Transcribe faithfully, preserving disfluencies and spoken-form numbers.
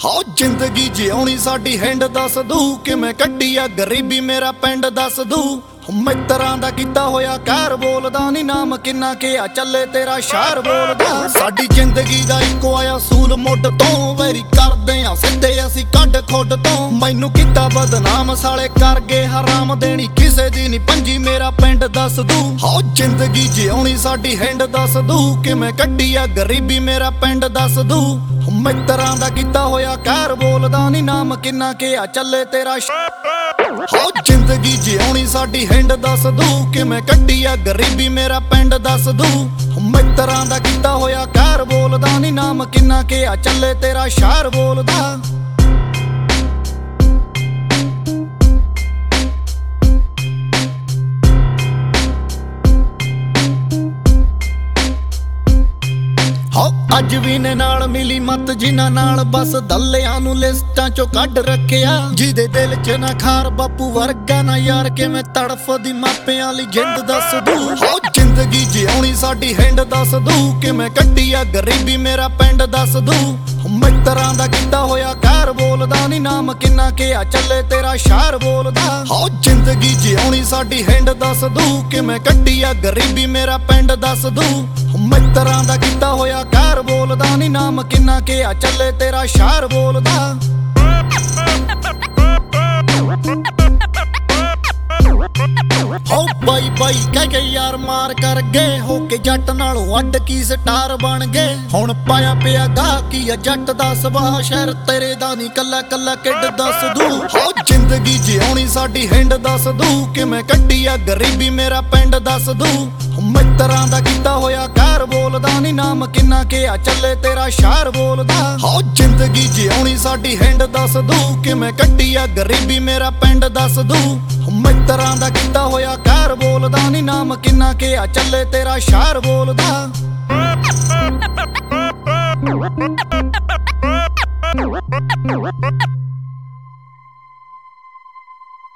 ਹੋ ਜ਼ਿੰਦਗੀ ਜਿਉਣੀ ਸਾਡੀ ਹਿੰਡ ਦੱਸ ਦੂ, ਕਿਵੇਂ ਕੱਢੀ ਆ ਗਰੀਬੀ ਮੇਰਾ ਪਿੰਡ ਦੱਸ ਦੂ। ਮਿੱਤਰਾਂ ਦਾ ਕੀਤਾ ਹੋਇਆ ਕਹਿਰ, ਬੋਲਦਾ ਨੀ ਨਾਮ ਕਿੰਨਾ ਕਿਹਾ ਚੱਲੇ ਤੇਰਾ ਸ਼ਹਿਰ ਬੋਲਦਾ। ਸਾਡੀ ਜ਼ਿੰਦਗੀ ਦਾ ਇੱਕੋ ਆਇਆ ਸੂਲ ਮੁੱਢ ਤੋਂ, ਵੈਰੀ ਕਰਦੇ ਆ ਸਿੱਧੇ ਅਸੀਂ ਕੱਢ ਖੁੱਡ ਤੋਂ। ਮੈਨੂੰ ਕੀਤਾ ਬਦਨਾਮ ਸਾਲੇ ਕਰ ਗਏ ਹਰਾਮ, ਦੇਣੀ ਕਿਸੇ ਦੀ ਨੀ ਪੰਜੀ ਮੇਰਾ ਪਿੰਡ ਦੱਸ ਦੂ। ਹੋ ਜ਼ਿੰਦਗੀ ਜਿਉਣੀ ਸਾਡੀ ਹਿੰਡ ਦੱਸ ਦੂ, ਕਿਵੇਂ ਕੱਢੀ ਆ ਗਰੀਬੀ ਮੇਰਾ ਪਿੰਡ ਦੱਸ ਦੂ। ਮਿੱਤਰਾਂ ਦਾ ਕੀਤਾ ਹੋਇਆ ਕਹਿਰ, ਬੋਲਦਾ ਨੀ ਨਾਮ ਕਿੰਨਾ ਕਿਹਾ ਚੱਲੇ ਤੇਰਾ ਹੋ ਜ਼ਿੰਦਗੀ ਜਿਉਣੀ ਸਾਡੀ ਹਿੰਡ ਦੱਸ ਦੂ, ਕਿਵੇਂ ਕੱਢੀ ਆ ਗਰੀਬੀ ਮੇਰਾ ਪਿੰਡ ਦੱਸ ਦੂ। ਮਿੱਤਰਾਂ ਦਾ ਕੀਤਾ ਹੋਇਆ ਕਹਿਰ, ਬੋਲਦਾ ਨੀ ਨਾਮ ਕਿੰਨਾ ਕਿਹਾ ਚੱਲੇ ਤੇਰਾ ਸ਼ਹਿਰ ਬੋਲਦਾ। ਹੋ ਅੱਜ ਵੀ ਨੇ ਨਾਲ ਮਿਲੀ ਮਤ ਜਿਨ੍ਹਾਂ ਨਾਲ, ਬਸ ਦੱਲਿਆਂ ਨੂੰ ਲਿਸਟਾਂ ਚੋਂ ਕੱਢ ਰੱਖਿਆ। ਜਿਹਦੇ ਦਿਲ ਚ ਨਾ ਖਾਰ ਬਾਪੂ ਵਰਗਾ ਨਾ ਯਾਰ, ਕਿਵੇਂ ਤੜਫਦੀ ਮਾਪਿਆਂ ਲਈ ਜਿੰਦ ਦੱਸ ਦੂ। ਹੋ ਜ਼ਿੰਦਗੀ ਜਿਉਣੀ ਸਾਡੀ ਹਿੰਡ ਦੱਸ ਦੂ, ਕਿਵੇਂ ਕੱਢੀ ਆ ਗਰੀਬੀ ਮੇਰਾ ਪਿੰਡ ਦੱਸ ਦੂ। ਮਿੱਤਰਾਂ ਦਾ ਕੀਤਾ ਹੋਇਆ ਕਹਿਰ, ਬੋਲਦਾ ਨੀ ਨਾਮ ਕਿੰਨਾ ਕਿਹਾ ਚੱਲੇ ਤੇਰਾ ਸ਼ਹਿਰ ਬੋਲਦਾ। ਹੋ ਜ਼ਿੰਦਗੀ ਜਿਉਣੀ ਸਾਡੀ ਹਿੰਡ ਦੱਸ ਦੂ, ਕਿਵੇਂ ਕੱਢੀ ਆ ਗਰੀਬੀ ਮੇਰਾ ਪਿੰਡ ਦੱਸ ਦੂ। ਮਿੱਤਰਾਂ ਦਾ ਕੀਤਾ ਹੋਇਆ ਕਹਿਰ, ਬੋਲਦਾ ਨੀ ਨਾਮ ਕਿੰਨਾ ਕਿਹਾ ਚੱਲੇ ਤੇਰਾ ਸ਼ਹਿਰ ਬੋਲਦਾ। ਹੋ ਬਾਈ ਬਾਈ ਕਹਿ ਕੇ ਯਾਰ ਮਾਰ ਕਰ ਗਏ, ਹੋ ਕੇ ਜੱਟ ਨਾਲੋਂ ਅੱਡ ਕੀ ਸਟਾਰ ਬਣ ਗਏ। ਹੁਣ ਪਾਇਆ ਪਿਆ ਗਾ ਕੀ ਆ ਜੱਟ ਦਾ ਸੁਭਾਅ, ਸ਼ਹਿਰ ਤੇਰੇ ਦਾ ਨੀ ਕੱਲਾ ਕੱਲਾ ਕਿੱਡ ਦੱਸ ਦੂ। ਹੋ ਜ਼ਿੰਦਗੀ ਜਿਉਣੀ ਸਾਡੀ ਹਿੰਡ ਦੱਸ ਦੂ, ਕਿਵੇਂ ਕੱਢੀ ਆ ਗਰੀਬੀ ਮੇਰਾ ਪਿੰਡ ਦੱਸ ਦੂ। ਮਿੱਤਰਾਂ ਦਾ ਕੀਤਾ ਹੋਇਆ ਕਹਿਰ, ਬੋਲਦਾ ਨੀ ਨਾਮ ਕਿੰਨਾ ਕਿਹਾ ਚੱਲੇ ਤੇਰਾ ਸ਼ਹਿਰ ਬੋਲਦਾ। ਹੋ ਜ਼ਿੰਦਗੀ ਜਿਉਣੀ ਸਾਡੀ ਹਿੰਡ ਦੱਸ ਦੂ, ਕਿਵੇਂ ਕੱਢੀ ਆ ਗਰੀਬੀ ਮੇਰਾ ਪਿੰਡ ਦੱਸ ਦੂ। ਮਿੱਤਰਾਂ ਦਾ ਕੀਤਾ ਹੋਇਆ ਕਹਿਰ, ਬੋਲਦਾ ਨੀ ਨਾਮ ਕਿੰਨਾ ਕਿਹਾ ਚੱਲੇ ਤੇਰਾ ਸ਼ਹਿਰ ਬੋਲਦਾ।